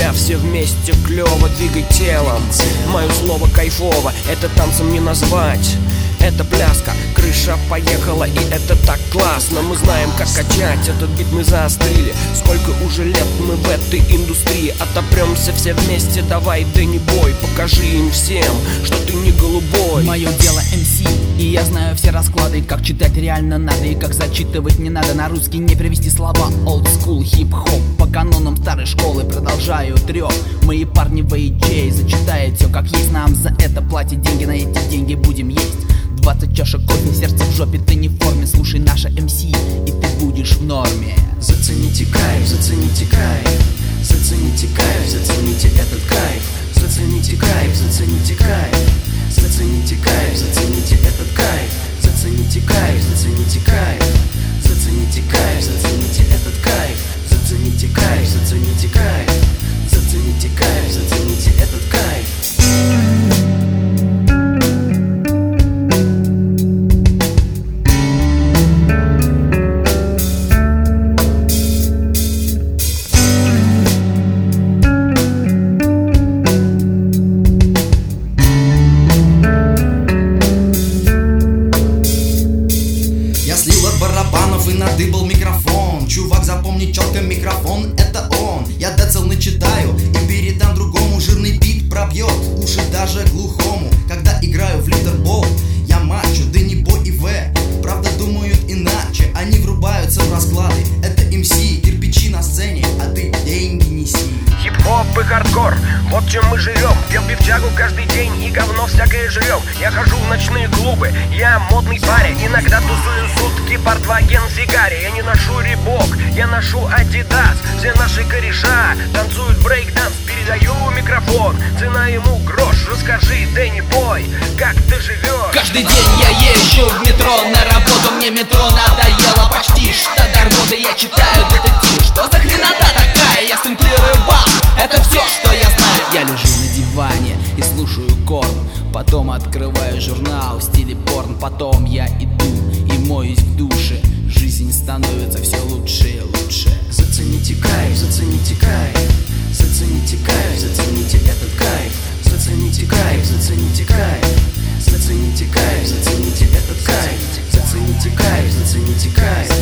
меня все вместе клево, двигай телом. Мое слово кайфово, это танцем не назвать. Это пляска, крыша поехала, и это так классно. Мы знаем, как качать, этот бит мы заострили. Сколько уже лет мы в этой индустрии. Отопремся все вместе, давай, Дэнни Бой. Покажи им всем, что ты не голубой. Мое дело MC, и я знаю все расклады. Как читать реально надо, и как зачитывать не надо. На русский не привести слова. Old school, хип-хоп, по канонам старой школы продолжаю трёх. Мои парни в AJ зачитают все как есть. Нам за это платят деньги, на эти деньги будем есть. 20 чашек кофе, сердце в жопе, ты не в форме. Слушай наша МС, и ты будешь в норме. Зацените кайф, зацените кайф. Зацените кайф, зацените этот кайф. Зацените кайф, зацените кайф. Зацените кайф, зацените этот кайф. Зацените кайф, зацените кайф. Зацените кайф, зацените этот кайф. Зацените кайф, зацените кайф. Зацените кайф, зацените этот кайф. Барабанов и надыбал микрофон. Чувак, запомни четко, микрофон это он. Я децл начитаю и передам другому. Жирный бит пробьет уши даже глухому. Когда играю в лидербол, я мачо, Дэнни Бой и В. Правда думают иначе, они врубаются в расклады. Это МС, кирпичи на сцене, а ты деньги неси. Хип-хоп и хардкор, вот чем мы живем. Пьем пивчагу каждый день и говно всякое жрем. Я хожу в ночные клубы, я модный парень. Иногда тусую сутки, Портваген в сигаре. Я не ношу Рибок, я ношу Адидас. Все наши кореша танцуют брейк-данс. Передаю микрофон, цена ему грош. Расскажи, Дэнни Бой, как ты живешь? Каждый день я езжу в метро на работу. Мне метро надоело почти что до рвоты. Я читаю детектив, что за хренота такая? Я сэмплирую бас, это все, что я знаю. Я лежу на диване и слушаю корн. Потом открываю журнал в стиле порн. Потом я иду и моюсь в душе. Жизнь становится все лучше и лучше. Зацените кайф, зацените кайф. Зацените кайф, зацените этот кайф. Зацените кайф, зацените кайф. Зацените кайф, зацените этот кайф. Зацените кайф, зацените кайф.